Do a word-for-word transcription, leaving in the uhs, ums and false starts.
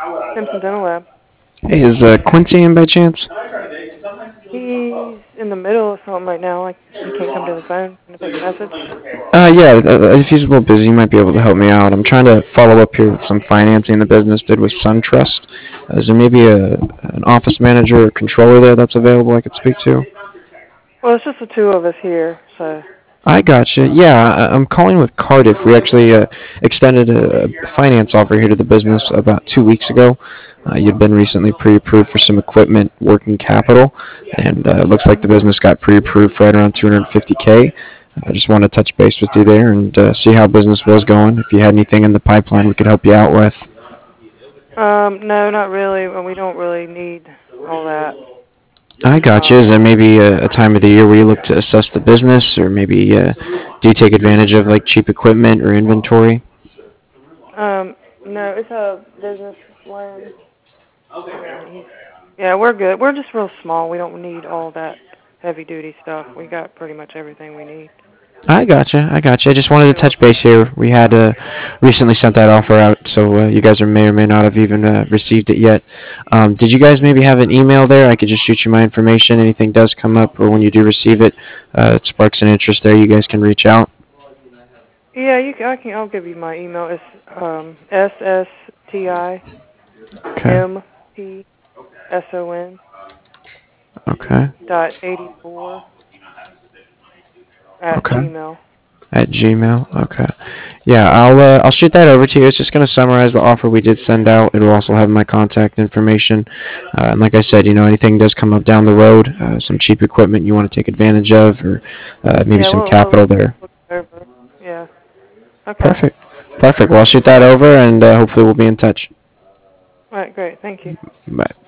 Simpson Dental Lab. Hey, is uh, Quincy in by chance? He's in the middle of something right now. Like he can't come to the phone. Can I take a message? Uh, yeah, uh, if he's a little busy, you might be able to help me out. I'm trying to follow up here with some financing the business did with SunTrust. Uh, is there maybe a an office manager or controller there that's available I could speak to? Well, it's just the two of us here, so. I gotcha. Yeah, I- I'm calling with Cardiff. We actually uh, extended a a finance offer here to the business about two weeks ago. Uh, you'd been recently pre-approved for some equipment working capital, and uh, it looks like the business got pre-approved for right around two hundred fifty k. I just want to touch base with you there and uh, see how business was going. If you had anything in the pipeline we could help you out with. Um, no, not really. Well, we don't really need all that. I gotcha. Is Um, there maybe a, a time of the year where you look to assess the business, or maybe uh, do you take advantage of like cheap equipment or inventory? um, no, it's a business loan, and he's. Yeah, we're good. We're just real small. We don't need all that heavy duty stuff. We got pretty much everything we need. I gotcha. I gotcha. I just wanted to touch base here. We had uh, recently sent that offer out, so uh, you guys are, may or may not have even uh, received it yet. Um, did you guys maybe have an email there? I could just shoot you my information. Anything does come up, or when you do receive it, uh, it sparks an interest there. You guys can reach out. Yeah, you can, I can. I'll give you my email. It's um, S S T I Okay. M P S O N Okay. dot eighty four at Okay. Gmail. At Gmail. Okay. Yeah, I'll uh, I'll shoot that over to you. It's just going to summarize the offer we did send out. It'll also have my contact information. Uh, and like I said, you know, anything does come up down the road, uh, some cheap equipment you want to take advantage of, or uh, maybe Yeah, some we'll we'll capital there. look it over. Yeah. Okay. Perfect. Perfect. Well, I'll shoot that over, and uh, hopefully we'll be in touch. All right. Great. Thank you. Bye.